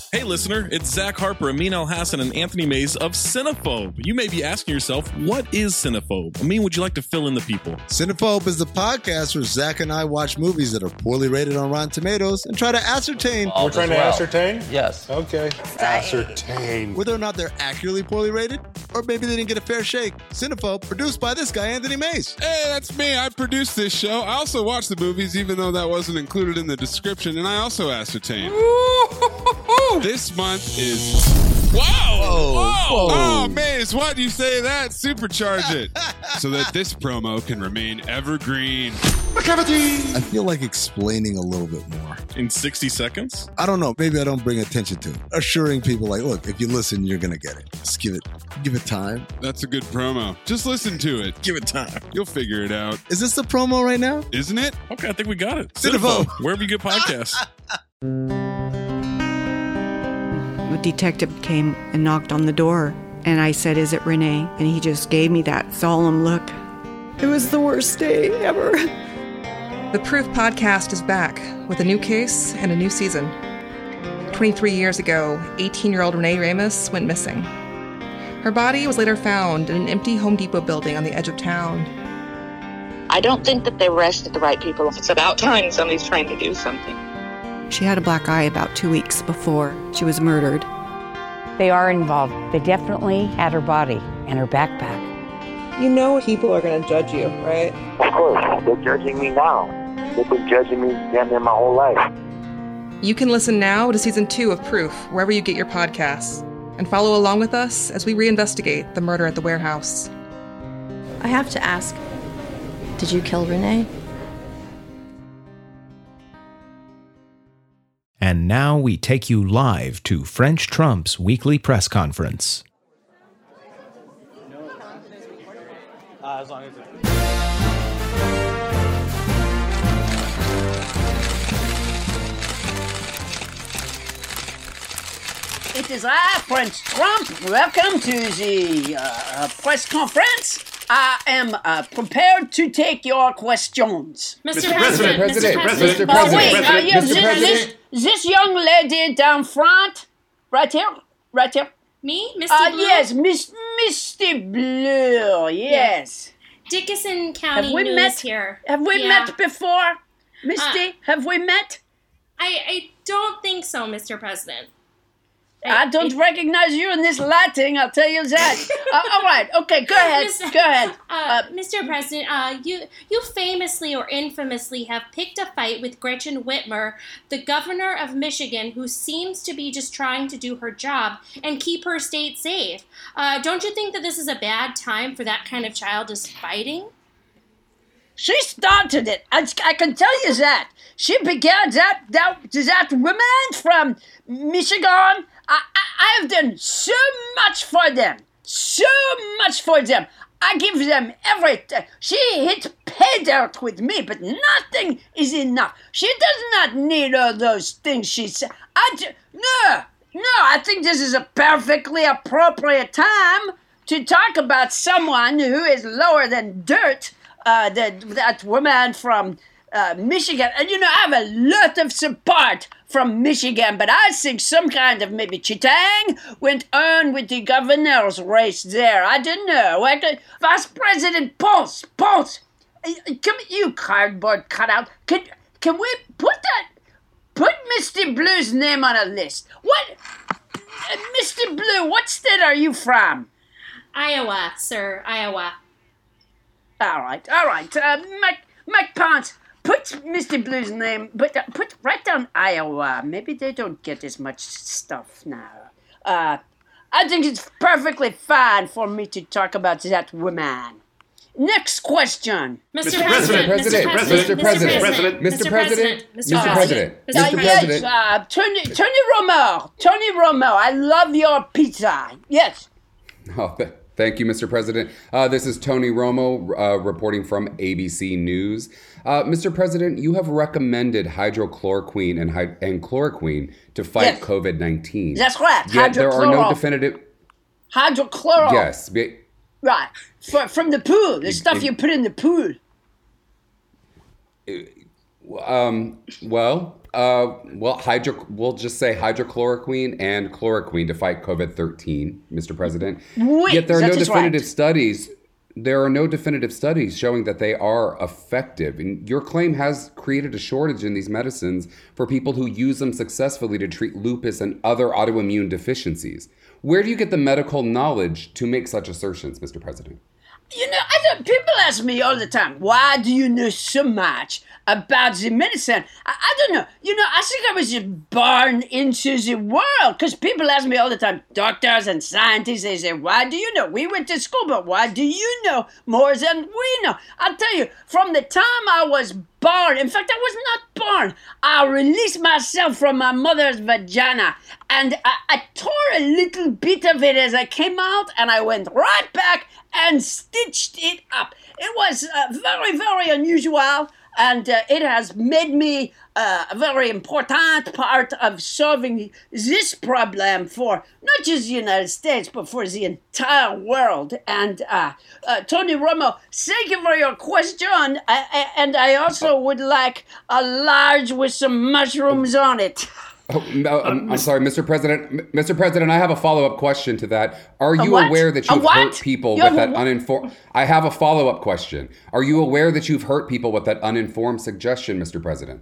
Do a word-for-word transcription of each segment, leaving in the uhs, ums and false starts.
Hey listener, it's Zach Harper, Amin Elhassan, and Anthony Mays of Cinephobe. You may be asking yourself, what is Cinephobe? Amin, would you like to fill in the people? Cinephobe is the podcast where Zach and I watch movies that are poorly rated on Rotten Tomatoes and try to ascertain... We're trying to well. ascertain? Yes. Okay. Ascertain. Whether or not they're accurately poorly rated, or maybe they didn't get a fair shake. Cinephobe, produced by this guy, Anthony Mays. Hey, that's me. I produced this show. I also watch the movies, even though that wasn't included in the description, and I also ascertain. This month is... Wow! Whoa. Whoa. Whoa. Oh, Maze, why do you say that? Supercharge it. So that this promo can remain evergreen. I feel like explaining a little bit more. In sixty seconds? I don't know. Maybe I don't bring attention to it. Assuring people like, look, if you listen, you're going to get it. Just give it, give it time. That's a good promo. Just listen to it. Give it time. You'll figure it out. Is this the promo right now? Isn't it? Okay, I think we got it. Cinephobe. Wherever you get podcasts. A detective came and knocked on the door, and I said, "Is it Renee?" And he just gave me that solemn look. It was the worst day ever. The Proof podcast is back with a new case and a new season. twenty-three years ago, eighteen-year-old Renee Ramos went missing. Her body was later found in an empty Home Depot building on the edge of town. I don't think that they arrested the right people. It's about time somebody's trying to do something. She had a black eye about two weeks before she was murdered. They are involved. They definitely had her body and her backpack. You know people are going to judge you, right? Of course. They're judging me now. They've been judging me damn near my whole life. You can listen now to Season two of Proof, wherever you get your podcasts, and follow along with us as we reinvestigate the murder at the warehouse. I have to ask, did you kill Renee? And now we take you live to French Trump's weekly press conference. Uh, as long as it's... It is I, Prince Trump. Welcome to the uh, press conference. I am uh, prepared to take your questions. Mister President, President, President, Mister Oh, President, wait, uh, yeah, Mister this, President. This, this young lady down front, right here, right here. Me, Misty uh, Blue? Yes, Miss Misty Blue, yes. Dickinson County Have we News met here. Have we Yeah. met before, Misty? Uh, Have we met? I, I don't think so, Mister President. I, I don't I, recognize you in this lighting, I'll tell you that. uh, all right, okay, go ahead, Mister go ahead. Uh, uh, Mister President, uh, you you famously or infamously have picked a fight with Gretchen Whitmer, the governor of Michigan, who seems to be just trying to do her job and keep her state safe. Uh, don't you think that this is a bad time for that kind of childish fighting? She started it. I, I can tell you that. She began that, that, that woman from Michigan. I, I, I have done so much for them. So much for them. I give them everything. She hit pay dirt with me, but nothing is enough. She does not need all those things she said. I do, no, no, I think this is a perfectly appropriate time to talk about someone who is lower than dirt. Uh, that, that woman from uh, Michigan. And, you know, I have a lot of support from Michigan, but I think some kind of maybe cheating went on with the governor's race there. I don't know. Like, uh, Vice President Pence, Pence, uh, come, you cardboard cutout. Can, can we put that, put Misty Blue's name on a list? What, uh, Misty Blue, what state are you from? Iowa, sir, Iowa. All right, all right. Uh, Mike, Mike Pence, put Misty Blue's name, but uh, put write down Iowa. Maybe they don't get as much stuff now. Uh, I think it's perfectly fine for me to talk about that woman. Next question. Mister President, President, Mister President, Mister President, Mister President, Mister President. Uh, Tony, Tony Romo, Tony Romo, I love your pizza. Yes. Oh, th- thank you, Mister President. Uh, this is Tony Romo uh, reporting from A B C News. Uh, Mister President, you have recommended hydrochloroquine and, hy- and chloroquine to fight yes. covid nineteen. That's right. Yet there are no definitive... Hydrochloro. Yes. Be- right. For, from the pool. The it, stuff it, you put in the pool. Um, well, Uh, well, hydro, we'll just say hydrochloroquine and chloroquine to fight COVID thirteen, Mister President. Oui, Yet there are no that is definitive right. studies. There are no definitive studies showing that they are effective. And your claim has created a shortage in these medicines for people who use them successfully to treat lupus and other autoimmune deficiencies. Where do you get the medical knowledge to make such assertions, Mister President? You know, I don't, people ask me all the time, why do you know so much about the medicine? I, I don't know. You know, I think I was just born into the world, because people ask me all the time, doctors and scientists, they say, why do you know? We went to school, but why do you know more than we know? I'll tell you, from the time I was born, in fact, I was not born, I released myself from my mother's vagina, and I, I tore a little bit of it as I came out, and I went right back and stitched it up. It was uh, very, very unusual, and uh, it has made me uh, a very important part of solving this problem for not just the United States, but for the entire world. And uh, uh, Tony Romo, thank you for your question, I, I, and I also would like a large with some mushrooms on it. Oh, no, I'm, I'm sorry, Mister President. Mister President, I have a follow-up question to that. Are you aware that you've hurt people with that uninformed... I have a follow-up question. Are you aware that you've hurt people with that uninformed suggestion, Mister President?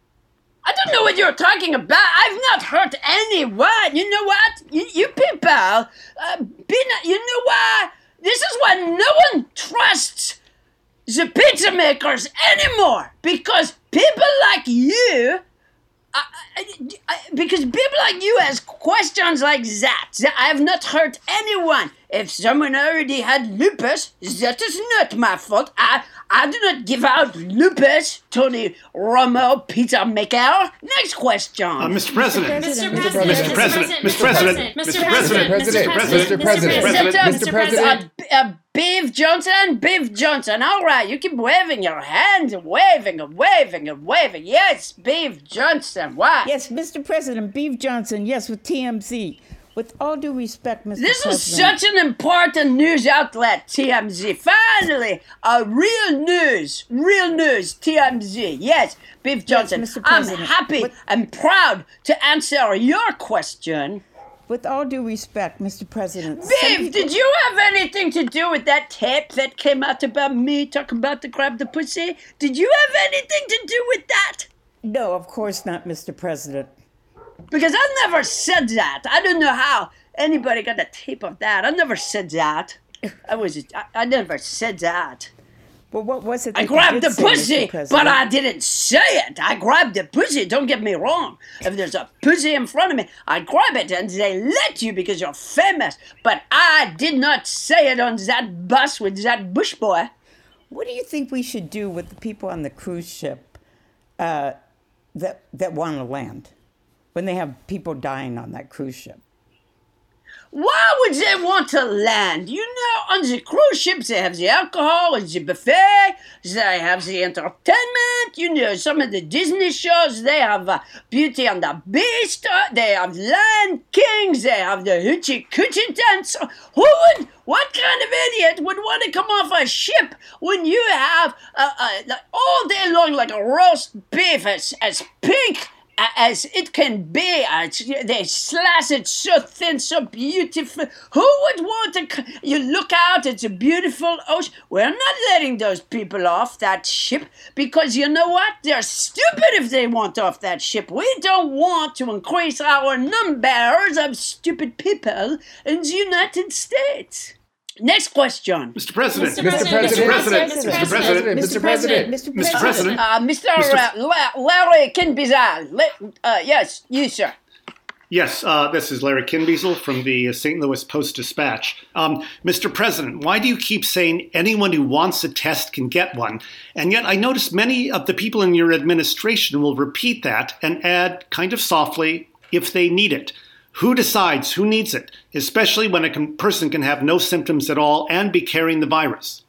I don't know what you're talking about. I've not hurt anyone. You know what? You, you people, uh, been, you know why? This is why no one trusts the pizza makers anymore. Because people like you... I, I, I, because people like you ask questions like that. I have not hurt anyone. If someone already had lupus, that is not my fault. I, I do not give out lupus, Tony Romo, pizza maker. Next question. Uh, Mister President. Mister President. Mister President. Mister President. Mister President. Mister President. Mister President. Mister President. Uh, Beef Johnson, Beef Johnson. All right, you keep waving your hands, waving and waving and waving. Yes, Beef Johnson. What? Yes, Mister President, Beef Johnson. Yes, with T M Z. With all due respect, Mister This President. is such an important news outlet, T M Z. Finally, a real news, real news, T M Z. Yes, Beef Johnson. Mister I'm President. happy With- and proud to answer your question. With all due respect, Mister President. some Beef, people- did you have anything to do with that tape that came out about me talking about the grab the pussy? Did you have anything to do with that? No, of course not, Mister President. Because I never said that. I don't know how anybody got a tape of that. I never said that. I was. I, I never said that. Well, what was it? I that you grabbed did the say, pussy, Mister President? but I didn't say it. I grabbed the pussy. Don't get me wrong. If there's a pussy in front of me, I grab it, and they let you because you're famous. But I did not say it on that bus with that bush boy. What do you think we should do with the people on the cruise ship uh, that that want to land when they have people dying on that cruise ship? Why would they want to land? You know, on the cruise ships, they have the alcohol and the buffet. They have the entertainment. You know, some of the Disney shows, they have uh, Beauty and the Beast. Uh, they have Lion Kings. They have the Hoochie Coochie dance. Who would, what kind of idiot would want to come off a ship when you have uh, uh, like, all day long like a roast beef as, as pink as it can be? Uh, they slice it so thin, so beautiful. Who would want to... You look out, it's a beautiful ocean. We're not letting those people off that ship because you know what? They're stupid if they want off that ship. We don't want to increase our numbers of stupid people in the United States. Next question. Mister President. Mister President. Mister President. Mister President. Mister President. Mister President. Uh, Mister Mister Uh, La- Larry Kinbizal. Le- uh, yes, you, sir. Yes, uh, this is Larry Kinbeasel from the Saint Louis Post-Dispatch. Um, Mister President, why do you keep saying anyone who wants a test can get one? And yet I notice many of the people in your administration will repeat that and add, kind of softly, if they need it. Who decides who needs it, especially when a con- person can have no symptoms at all and be carrying the virus?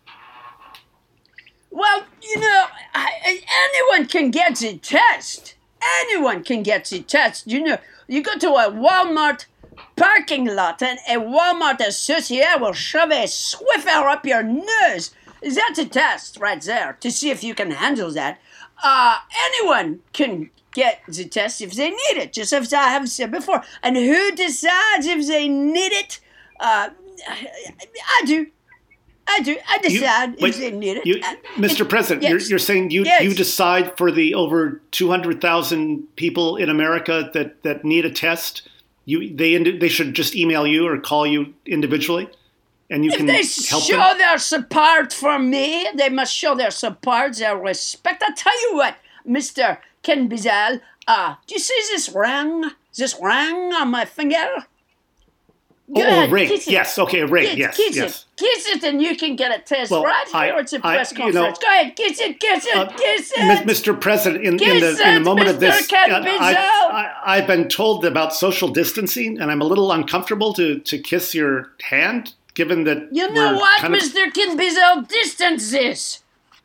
Well, you know, I, I- anyone can get the test. Anyone can get the test. You know, you go to a Walmart parking lot and a Walmart associate will shove a Swiffer up your nose. That's a test right there to see if you can handle that. Uh, anyone can get the test if they need it, just as I have said before. And who decides if they need it? Uh, I do. I do. I decide you, wait, if they need it. You, I, Mister it, President, yes. you're, you're saying you, yes. you decide for the over two hundred thousand people in America that, that need a test? You they they should just email you or call you individually, and you if can they help show them? their support for me, they must show their support, their respect. I tell you what, Mister Ken Biesel, uh, do you see this ring? This ring on my finger? Go oh, ahead, a ring. kiss it. Yes. Okay, a ring. Kiss, yes. kiss yes. it. Kiss it and you can get a test Well, right I- here. It's a I- press you conference. know- Go ahead, kiss it, kiss it, Uh, kiss it. M- Mister President, in, in Kiss the in the it, moment of this, Mister Ken uh, Biesel. I, I, I've been told about social distancing, and I'm a little uncomfortable to, to kiss your hand, given that You know we're what, kind of- Mister Ken Biesel? Distance this.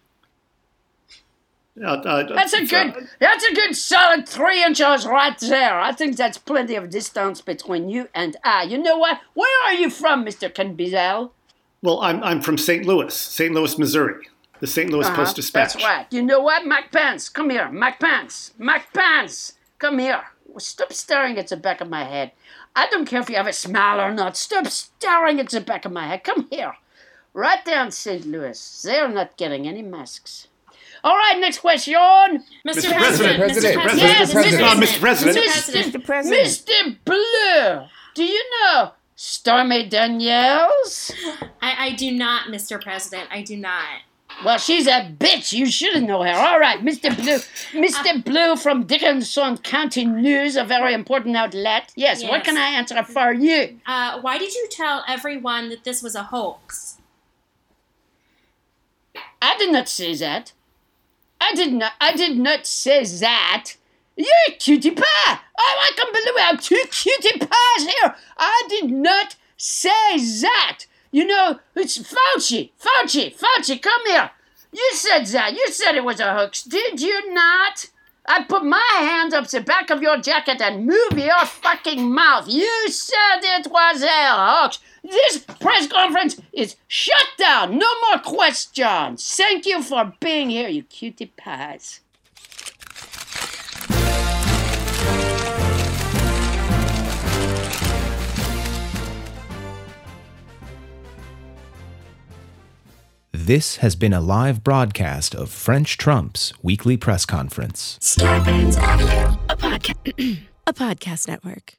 Uh, uh, That's a good. That's a good solid three inches right there. I think that's plenty of distance between you and I. You know what? Where are you from, Mister Ken Biesel? Well, I'm I'm from Saint Louis, Saint Louis, Missouri, the Saint Louis Uh-huh, Post-Dispatch. That's right. You know what, Mike Pence? Come here, Mike Pence. Mike Pence, come here. Stop staring at the back of my head. I don't care if you have a smile or not. Stop staring at the back of my head. Come here. Right there in Saint Louis. They're not getting any masks. All right, next question. Mister Mister President, President, Mister Mister President, Yes, Mister President. Uh, Mister President. Mister President. Mister Blue, do you know Stormy Daniels? I, I do not, Mister President. I do not. Well, she's a bitch. You should know her. All right, Mister Blue. Mister Uh, Blue from Dickinson County News, a very important outlet. Yes, what Yes. can I answer for you? Uh, why did you tell everyone that this was a hoax? I did not say that. I did not. I did not say that. You're a cutie pie. Oh, I can't believe we have two cutie pies here. I did not say that. You know, it's Fauci. Fauci. Fauci, come here. You said that. You said it was a hoax. Did you not? I put my hand up the back of your jacket and move your fucking mouth. You said it was a hoax. This press conference is shut down. No more questions. Thank you for being here, you cutie pies. This has been a live broadcast of French Trump's weekly press conference. Starburns Audio, a, podca- a podcast network.